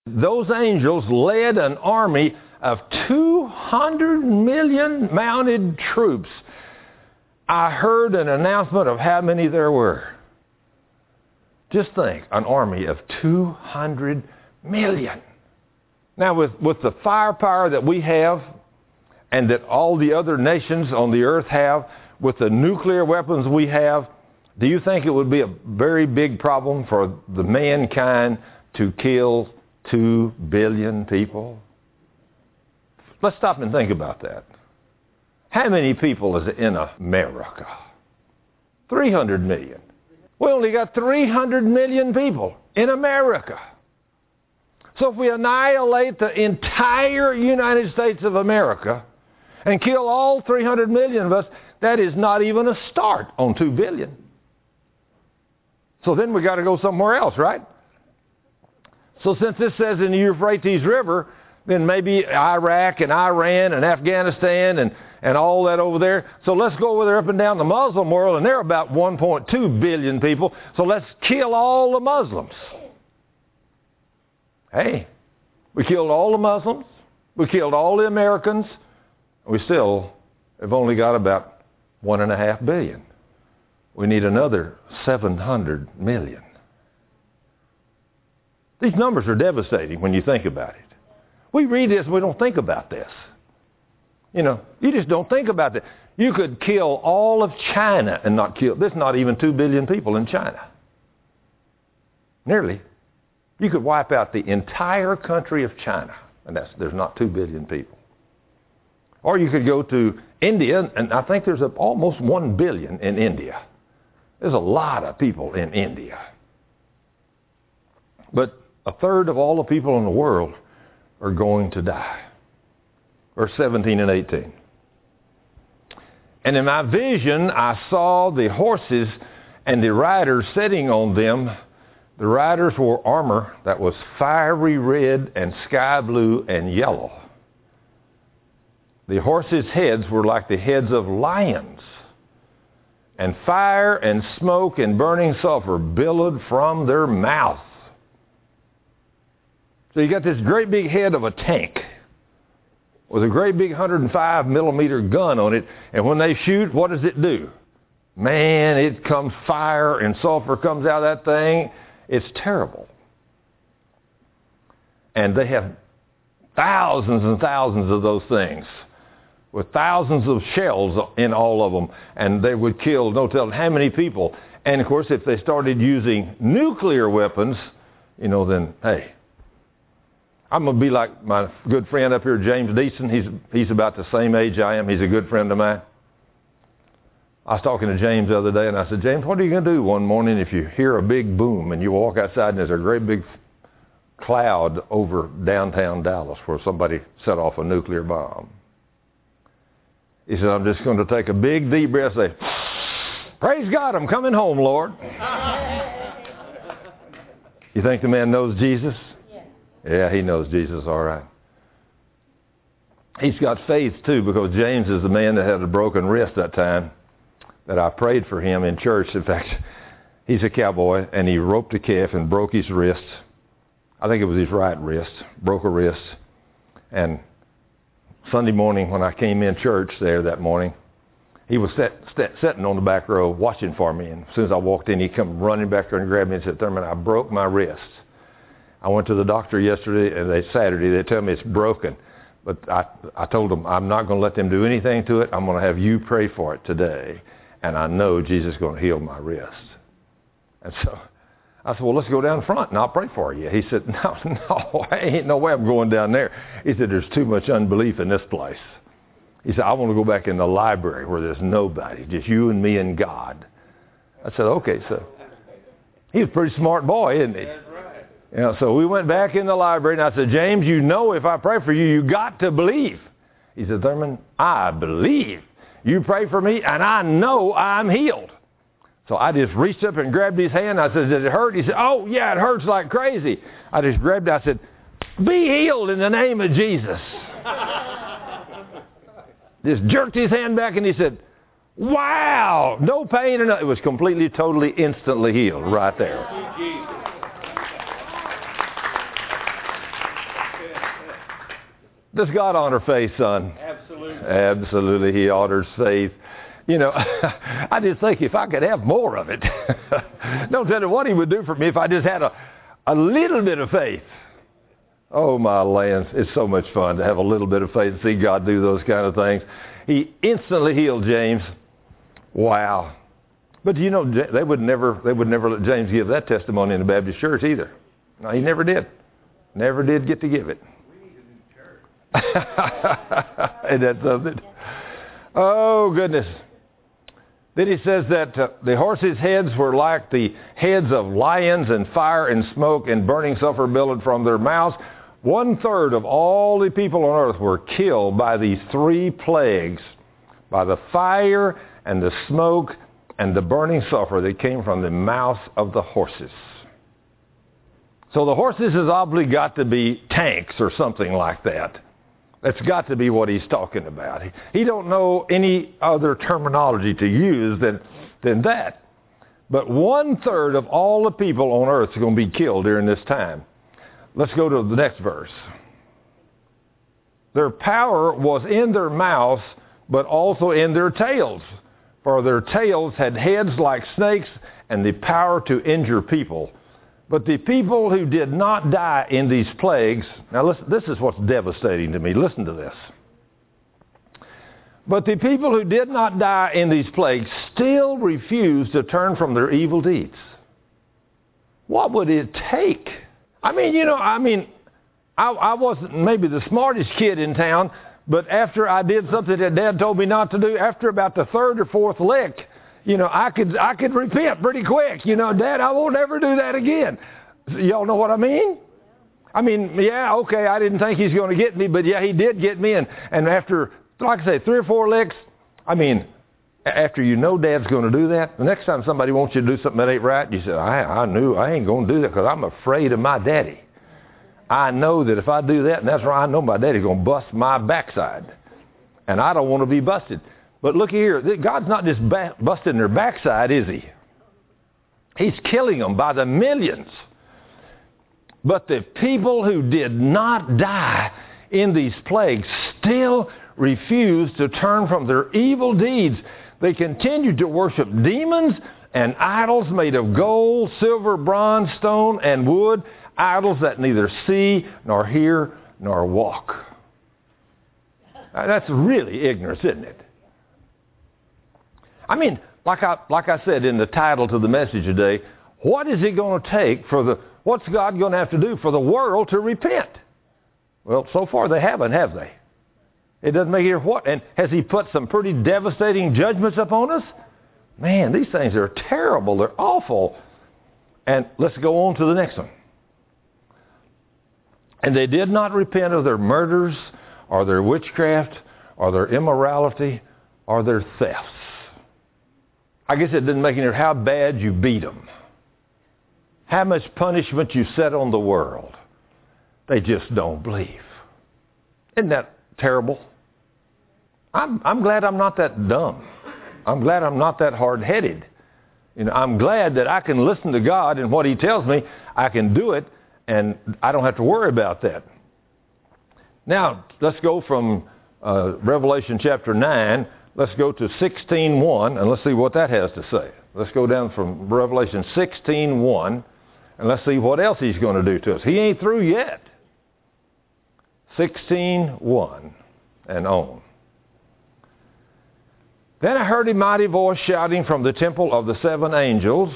Those angels led an army of 200 million mounted troops. I heard an announcement of how many there were. Just think, an army of 200 million. Now, with the firepower that we have and that all the other nations on the earth have, with the nuclear weapons we have, do you think it would be a very big problem for the mankind to kill 2 billion people? Let's stop and think about that. How many people is in America? 300 million. We only got 300 million people in America. So if we annihilate the entire United States of America and kill all 300 million of us, that is not even a start on 2 billion. So then we got to go somewhere else, right? So since this says in the Euphrates River, then maybe Iraq and Iran and Afghanistan and all that over there. So let's go over there up and down the Muslim world, and they're about 1.2 billion people. So let's kill all the Muslims. Hey, we killed all the Muslims. We killed all the Americans. We still have only got about 1.5 billion. We need another 700 million. These numbers are devastating when you think about it. We read this and we don't think about this. You know, you just don't think about that. You could kill all of China and not kill. There's not even 2 billion people in China. Nearly. You could wipe out the entire country of China, and there's not 2 billion people. Or you could go to India, and I think there's almost 1 billion in India. There's a lot of people in India. But a third of all the people in the world are going to die. Verse 17 and 18. And in my vision I saw the horses and the riders sitting on them. The riders wore armor that was fiery red and sky blue and yellow. The horses' heads were like the heads of lions, and fire and smoke and burning sulfur billowed from their mouth. So you got this great big head of a tank with a great big 105 millimeter gun on it, and when they shoot, what does it do? Man, it comes fire and sulfur comes out of that thing. It's terrible. And they have thousands and thousands of those things with thousands of shells in all of them, and they would kill no telling how many people. And of course, if they started using nuclear weapons, you know, then hey, I'm going to be like my good friend up here, James Deason. He's about the same age I am. He's a good friend of mine. I was talking to James the other day, and I said, James, what are you going to do one morning if you hear a big boom and you walk outside and there's a great big cloud over downtown Dallas where somebody set off a nuclear bomb? He said, I'm just going to take a big deep breath and say, praise God, I'm coming home, Lord. You think the man knows Jesus? Yeah, he knows Jesus all right. He's got faith too, because James is the man that had a broken wrist that time that I prayed for him in church. In fact, he's a cowboy, and he roped a calf and broke his wrist. I think it was his right wrist, broke a wrist. And Sunday morning when I came in church there that morning, he was sitting on the back row watching for me. And as soon as I walked in, he come running back there and grabbed me and said, Thurman, I broke my wrist. I went to the doctor yesterday, and Saturday. They tell me it's broken. But I told them, I'm not going to let them do anything to it. I'm going to have you pray for it today. And I know Jesus is going to heal my wrist. And so I said, well, let's go down front, and I'll pray for you. He said, no, ain't no way I'm going down there. He said, there's too much unbelief in this place. He said, I want to go back in the library where there's nobody, just you and me and God. I said, okay. So he's a pretty smart boy, isn't he? You know, so we went back in the library, and I said, James, you know if I pray for you, you got to believe. He said, Thurman, I believe. You pray for me, and I know I'm healed. So I just reached up and grabbed his hand. I said, did it hurt? He said, oh, yeah, it hurts like crazy. I just grabbed it. I said, be healed in the name of Jesus. Just jerked his hand back, and he said, wow, no pain. It was completely, totally, instantly healed right there. Does God honor faith, son? Absolutely. Absolutely, He honors faith. You know, I just think if I could have more of it. Don't tell you what He would do for me if I just had a little bit of faith. Oh, my lands, it's so much fun to have a little bit of faith and see God do those kind of things. He instantly healed James. Wow. But you know, they would never let James give that testimony in the Baptist church either. No, he never did. Never did get to give it. We need a new church. Isn't that something? Oh, goodness. Then he says that the horses' heads were like the heads of lions, and fire and smoke and burning sulfur billowed from their mouths. 1/3 of all the people on earth were killed by these 3 plagues, by the fire and the smoke and the burning sulfur that came from the mouths of the horses. So the horses has obviously got to be tanks or something like that. That's got to be what he's talking about. He don't know any other terminology to use than that. But 1/3 of all the people on earth are going to be killed during this time. Let's go to the next verse. Their power was in their mouths, but also in their tails. For their tails had heads like snakes and the power to injure people. But the people who did not die in these plagues, now listen, this is what's devastating to me. Listen to this. But the people who did not die in these plagues still refused to turn from their evil deeds. What would it take? I wasn't maybe the smartest kid in town, but after I did something that Dad told me not to do, after about the 3rd or 4th lick, I could repent pretty quick. Dad, I won't ever do that again. Y'all know what I mean? Yeah, okay, I didn't think he's going to get me, but yeah, he did get me. And after, like I say, 3 or 4 licks, after you know Dad's going to do that, the next time somebody wants you to do something that ain't right, you say, I knew I ain't going to do that because I'm afraid of my daddy. I know that if I do that, and that's right, I know my daddy's going to bust my backside. And I don't want to be busted. But look here, God's not just busting their backside, is He? He's killing them by the millions. But the people who did not die in these plagues still refused to turn from their evil deeds. They continued to worship demons and idols made of gold, silver, bronze, stone, and wood, idols that neither see nor hear nor walk. That's really ignorance, isn't it? Like I said in the title to the message today, what is it going to take what's God going to have to do for the world to repent? Well, so far they haven't, have they? It doesn't make it what? And has He put some pretty devastating judgments upon us? Man, these things are terrible. They're awful. And let's go on to the next one. And they did not repent of their murders or their witchcraft or their immorality or their thefts. I guess it didn't make any difference how bad you beat them, how much punishment you set on the world. They just don't believe. Isn't that terrible? I'm glad I'm not that dumb. I'm glad I'm not that hard-headed. I'm glad that I can listen to God, and what He tells me, I can do it, and I don't have to worry about that. Now, let's go from Revelation chapter 9. Let's go to 16:1, and let's see what that has to say. Let's go down from Revelation 16:1, and let's see what else He's going to do to us. He ain't through yet. 16:1 and on. Then I heard a mighty voice shouting from the temple of the 7 angels,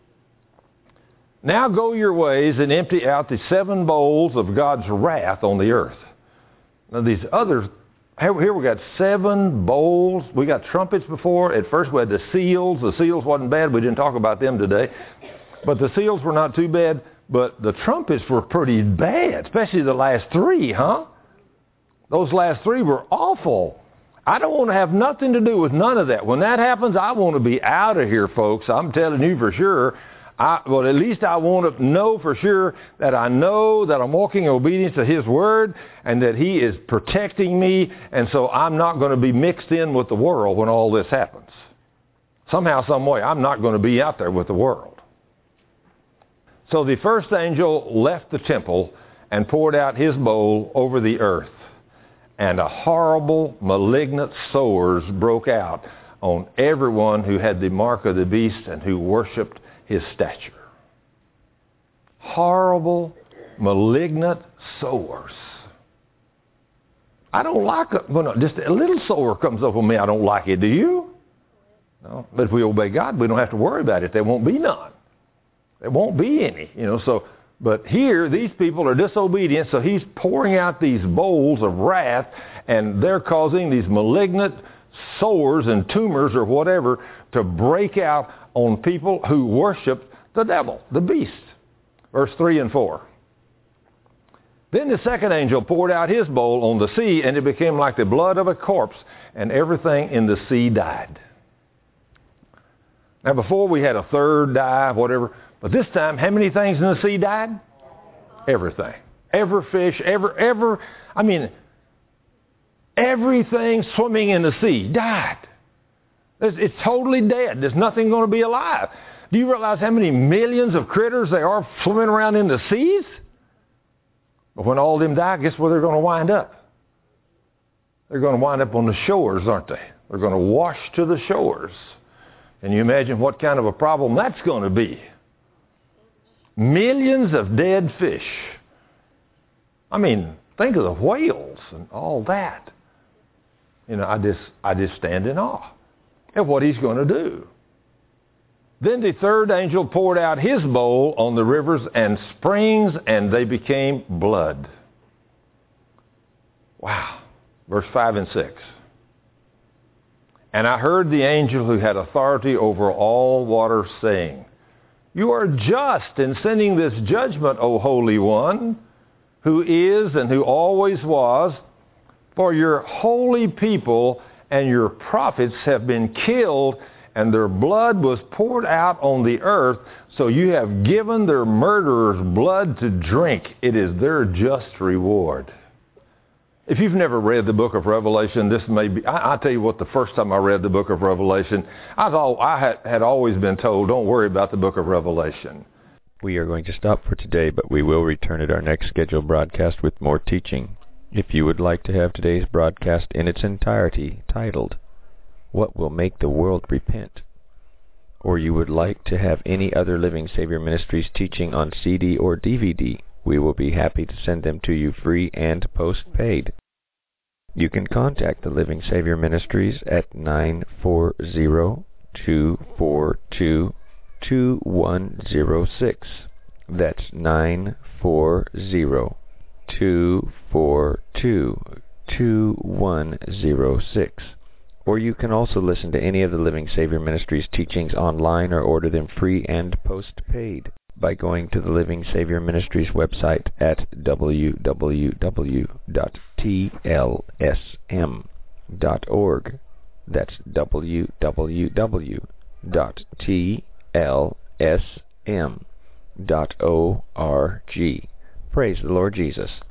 "Now go your ways and empty out the 7 bowls of God's wrath on the earth." Now these other, here we got 7 bowls. We got trumpets before. At first we had the seals. The seals wasn't bad. We didn't talk about them today. But the seals were not too bad. But the trumpets were pretty bad, especially the last 3, huh? Those last 3 were awful. I don't want to have nothing to do with none of that. When that happens, I want to be out of here, folks. I'm telling you for sure. Well, at least I want to know for sure that I know that I'm walking in obedience to His Word and that He is protecting me, and so I'm not going to be mixed in with the world when all this happens. Somehow, some way, I'm not going to be out there with the world. So the first angel left the temple and poured out his bowl over the earth. and a horrible, malignant sores broke out on everyone who had the mark of the beast and who worshipped his statue. Horrible, malignant sores. I don't like it. When just a little sore comes up on me, I don't like it. Do you? No. But if we obey God, we don't have to worry about it. There won't be none. There won't be any. But here, these people are disobedient, so he's pouring out these bowls of wrath, and they're causing these malignant sores and tumors or whatever to break out on people who worship the devil, the beast. Verse 3 and 4. Then the second angel poured out his bowl on the sea, and it became like the blood of a corpse, and everything in the sea died. Now before we had a third die, whatever, but this time, how many things in the sea died? Everything. Every fish, everything swimming in the sea died. It's totally dead. There's nothing going to be alive. Do you realize how many millions of critters there are swimming around in the seas? But when all of them die, guess where they're going to wind up? They're going to wind up on the shores, aren't they? They're going to wash to the shores. Can you imagine what kind of a problem that's going to be? Millions of dead fish. Think of the whales and all that. I just stand in awe at what he's going to do. Then the third angel poured out his bowl on the rivers and springs, and they became blood. Wow. Verse 5 and 6. And I heard the angel who had authority over all water saying, You are just in sending this judgment, O Holy One, who is and who always was, for your holy people and your prophets have been killed, and their blood was poured out on the earth, so you have given their murderers blood to drink. It is their just reward. If you've never read the book of Revelation, this may be, I'll tell you what, the first time I read the book of Revelation, I had always been told, don't worry about the book of Revelation. We are going to stop for today, but we will return at our next scheduled broadcast with more teaching. If you would like to have today's broadcast in its entirety titled, What Will Make the World Repent? Or you would like to have any other Living Savior Ministries teaching on CD or DVD, we will be happy to send them to you free and post-paid. You can contact the Living Savior Ministries at 940-242-2106. That's 940-242-2106. Or you can also listen to any of the Living Savior Ministries teachings online or order them free and post-paid by going to the Living Savior Ministries website at www.tlsm.org. That's www.tlsm.org. Praise the Lord Jesus.